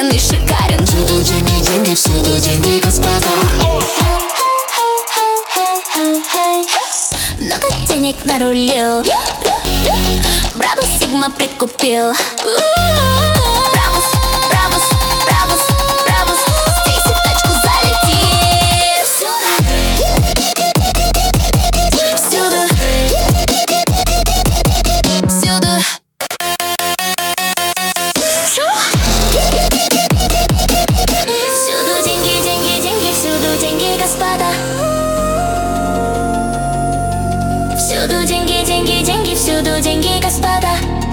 и шикарен. Всюду деньги, деньги, всюду деньги, господа. Много денег нарулил, Браво Сигма прикупил. Бравус, Бравус, Бравус, Бравус, здесь и в точку залети. Всюду, всюду, всюду деньги, деньги, деньги, всюду деньги, господа. Всюду деньги, деньги, деньги, всюду деньги, господа.